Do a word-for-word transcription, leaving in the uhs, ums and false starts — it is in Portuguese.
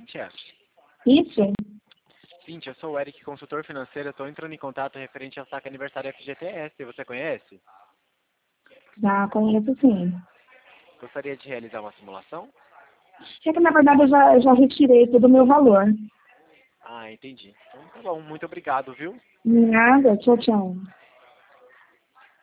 Cíntia? Isso? Cíntia, eu sou o Eric, consultor financeiro. Estou entrando em contato referente ao saque aniversário F G T S. Você conhece? Já conheço sim. Gostaria de realizar uma simulação? É que na verdade eu já, eu já retirei todo o meu valor. Ah, entendi. Então tá bom, muito obrigado, viu? Nada, tchau, tchau.